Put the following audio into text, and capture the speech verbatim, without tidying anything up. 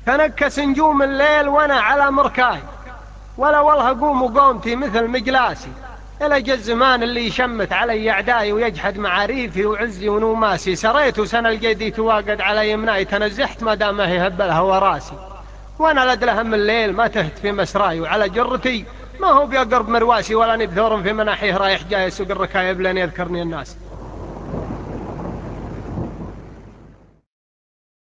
تنكس نجوم الليل وأنا على مركاي، ولا والله قوم وقومتي مثل مجلاسي. إلى جا الزمان اللي يشمت علي أعدائي ويجحد معاريفي وعزي ونوماسي. سريت وسنة الجدي تواقد على يمناي، تنزحت ما دام هي هب الهوى راسي. وأنا لدلهم من الليل ما تهت في مسراي، وعلى جرتي ما هو بيقرب مرواسي، ولا نبثور في مناحيه رايح جاي يسوق الركايب لين يذكرني الناس.